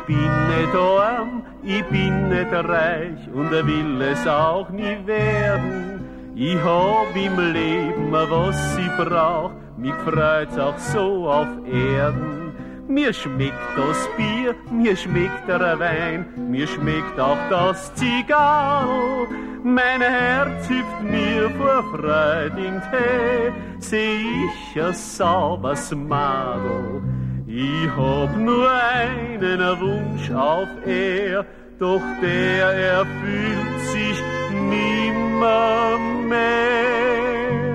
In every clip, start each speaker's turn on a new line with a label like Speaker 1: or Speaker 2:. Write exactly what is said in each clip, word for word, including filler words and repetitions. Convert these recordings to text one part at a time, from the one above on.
Speaker 1: bin nicht arm, ich bin nicht reich und er will es auch nie werden. Ich hab im Leben, was ich brauch, mich freut's auch so auf Erden. Mir schmeckt das Bier, mir schmeckt der Wein, mir schmeckt auch das Zigarr. Mein Herz hüpft mir vor Freude in die, seh ich ein sauberes Madel. Ich hab nur einen Wunsch auf er, doch der erfüllt sich nimmer mehr.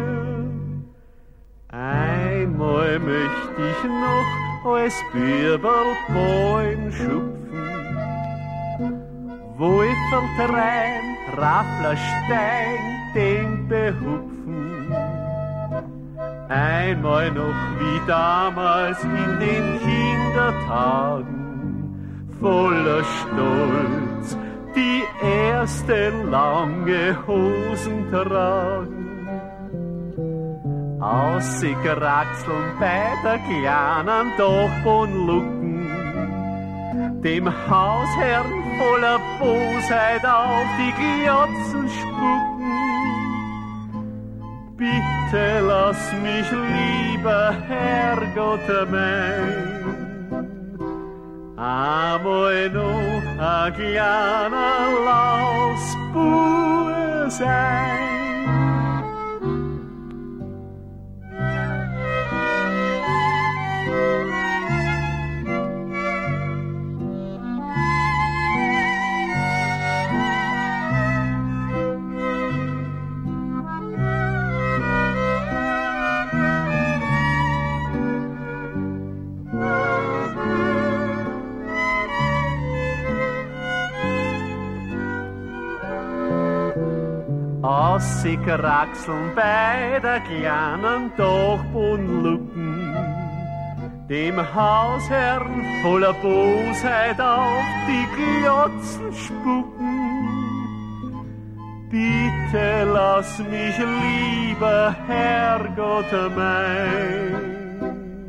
Speaker 1: Einmal möcht ich noch als Bürberl Bäum schupfen, Wolferl rein, Raffler Stein, den behupfen. Einmal noch wie damals in den Kindertagen, voller Stolz, die erste lange Hosen tragen. Ausgekraxeln bei der kleinen Dachbodenlucken, dem Hausherrn voller Bosheit auf die Glotzen spucken. Bitte lass mich lieber, Herrgott mein, einmal noch ein kleiner Lausbub sein. Ausgekraxeln bei der kleinen Dachbodenlucken, dem Hausherrn voller Bosheit auf die Glotzen spucken. Bitte lass mich lieber, Herrgott mein,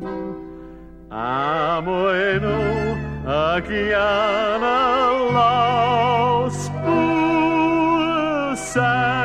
Speaker 1: einmal noch ein kleiner Lausbub sein.